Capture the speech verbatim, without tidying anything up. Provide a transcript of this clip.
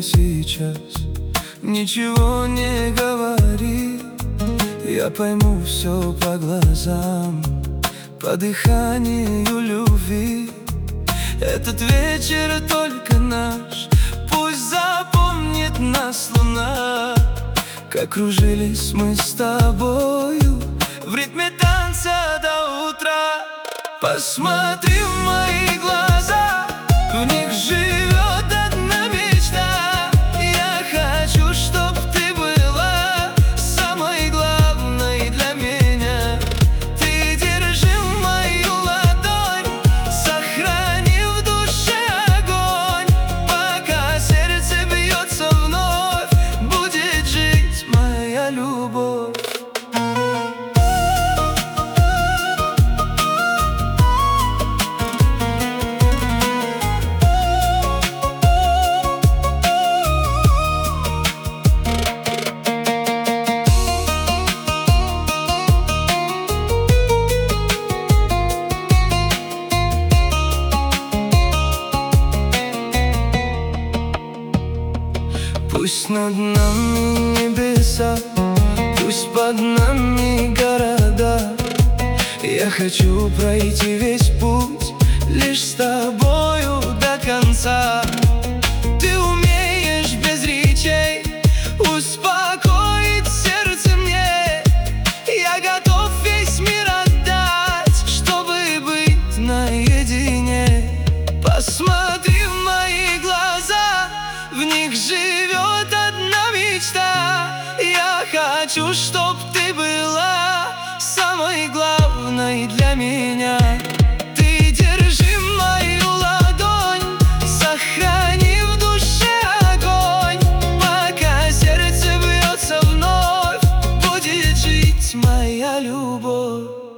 сейчас, ничего не говори. Я пойму все по глазам, по дыханию любви. Этот вечер только наш, пусть запомнит нас луна. Как кружились мы с тобою в ритме танца до утра. Посмотри в мои глаза, в них живет одна мечта. Я хочу, чтоб ты была самой главной для меня. Ты держи мою ладонь, сохрани в душе огонь. Пока сердце бьется вновь, будет жить моя любовь. Пусть над нами небеса, пусть под нами города. Я хочу пройти весь путь лишь с тобою до конца. Ты умеешь без речей успокоить сердце мне. Я готов весь мир отдать, чтобы быть наедине. Посмотри в мои глаза, в них живет одна мечта. Я хочу, чтоб ты была самой главной для меня. Ты держи мою ладонь, сохрани в душе огонь. Пока сердце бьется вновь, будет жить моя любовь.